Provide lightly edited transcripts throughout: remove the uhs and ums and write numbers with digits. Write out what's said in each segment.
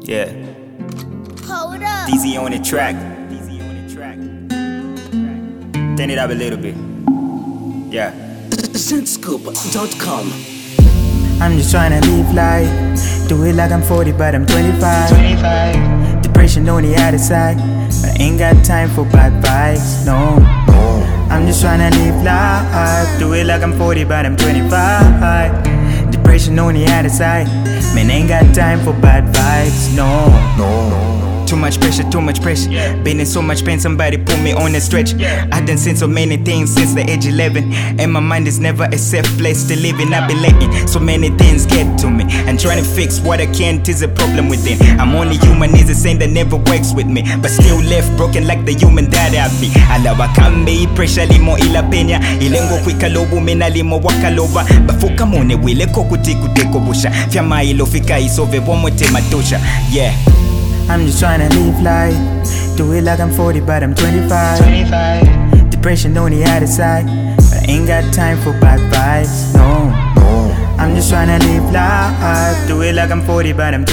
Yeah. Hold up. DZ on the track. Turn it up a little bit. Yeah. Zendscoop.com. I'm just tryna live life. Do it like I'm 40 but I'm 25. Depression on the other side, but I ain't got time for bad vibes, no. I'm just tryna live life. Do it like I'm 40 but I'm 25. Depression on the other side, man, ain't got time for bad vibes, no. Too much pressure. Been in so much pain, somebody put me on a stretch. I done seen so many things since the age 11, and my mind is never a safe place to live in. I've been letting so many things get to me, and trying to fix what I can't is a problem within. I'm only human, is a saying that never works with me, but still left broken like the human that I be. Alawa kambe pressure limo ila penya, ilengo kwikalobu mina limo wakaloba, bafuka mone wile kokutiko busha, fyama ilo fika isove bomote matosha. Yeah. I'm just tryna live life. Do it like I'm 40 but I'm 25. Depression on the other side, but I ain't got time for bad vibes, no. I'm just tryna live life. Do it like I'm 40 but I'm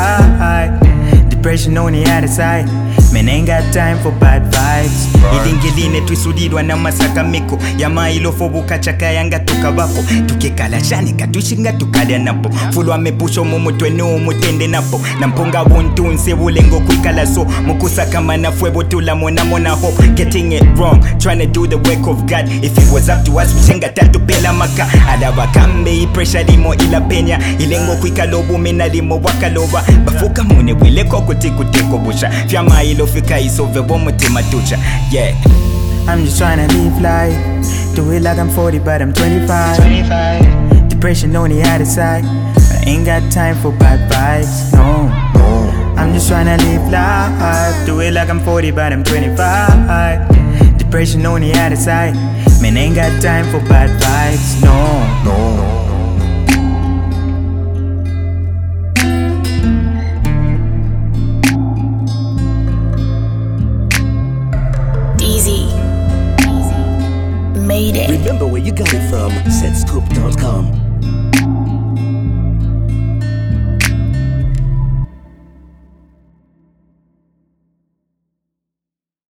25. Depression on the other side, man, ain't got time for bad vibes. Ilingiline twisudidwa na masakamiko yama ilofobuka chaka yanga tukabako tukekala shani katushinga tukalya napo fulwa mepusho mumutwe n'umutende napo nampunga buntunse bulengo kwikala so mukusaka manafwe butula mona hope getting it wrong trying to do the work of God. If it was up to us mshenga tatu pela maka adaba kambe pressure limo ila penya ilengo kwikalobu mina limo wakaloba bafuka mune wileko kutiko busha fyama ilofika isove bomote matucha. Yeah. I'm just tryna live life. Do it like I'm 40 but I'm 25. Depression on the other side, but I ain't got time for bad vibes, no. I'm just tryna live life. Do it like I'm 40 but I'm 25. Depression on the other side, man, ain't got time for bad vibes, no. Easy. Made it. Remember where you got it from. Zendscoop.com.